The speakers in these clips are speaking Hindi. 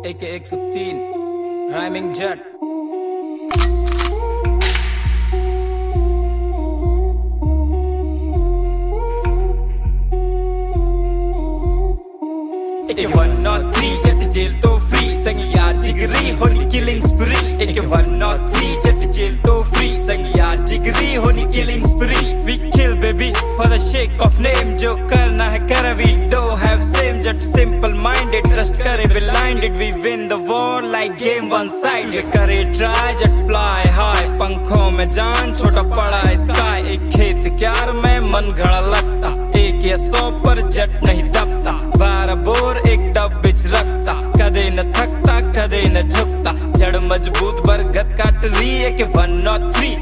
AK 103 राइमिंग जट। AK 103 जट जेल तो फ्री, संग यार जिगरी होनी किलिंग स्प्री। AK 103 जट जेल तो फ्री, संग यार जिगरी होनी killing spree. We kill baby for the sake of name, जो करना है कर, we don't have same। Jatt simple minded, trust करे blinded, we win the war like game one side। ये करे try जट fly high, पंखों में जान छोटा पड़ा sky। एक खेत क्यार में मन घड़ा लगता, एक या 100 पर जट नहीं दबता। 12 बोर एक डब बिच रखता, कदे न थकता कदे न झुकता। जड़ मजबूत बरगद काट रही है कि 103।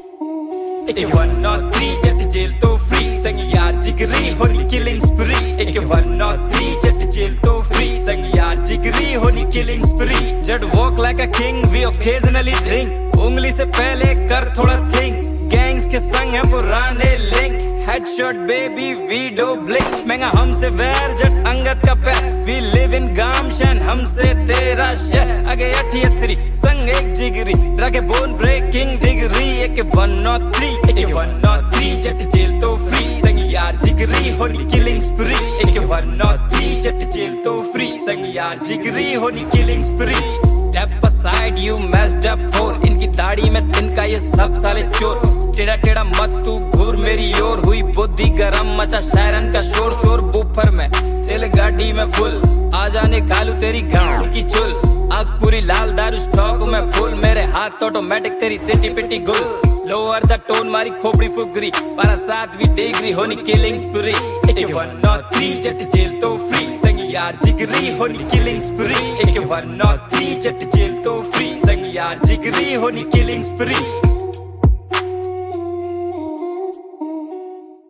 AK 103 जट जेल तो फ्री, संग यार जिगरी होनी किलिंग स्प्री। AK 103 जट जेल तो फ्री, संग यार जिगरी होनी किलिंग स्प्री। जट walk like a king, we occasionally drink, उंगली से पहले कर थोड़ा थिंक। गैंग्स के संग है पुराने link, headshot baby we do blink. महंगा हमसे वैर जट अंगद का पैर, वी लिव इन गामशन हमसे तेरा शहर। आगे 88 संग एक जिगरी, रखे bone breaking degree. AK 103 AK 103 जट जेल तो फ्री, संग यार जिगरी होनी किलिंग स्प्री। AK 103 जट जेल तो फ्री, संग यार जिगरी होनी killing spree. Step aside you messed up whore, इनकी दाढ़ी में तिनका ये सब साले चोर। टेढ़ा टेढ़ा मत तू घूर मेरी ओर, हुई बुद्धि गरम मचा शायरन का शोर। शोर बुफर में तेल गाड़ी में फुल, आ जाने कालू तेरी गाड़ी की चुल। आग पूरी लाल दारू स्टॉक में फुल, मेरे हाथ ऑटोमेटिक तेरी सिटी पिटी गुल। लोअर द टोन मारी खोपड़ी फुगरी, 12-7वीं डिग्री होनी किलिंग स्प्री। AK 103 जट जेल तो फ्री, संग यार जिगरी होनी किलिंग स्प्री। AK 103 जट जेल तो फ्री, संग यार जिगरी होनी किलिंग स्प्री।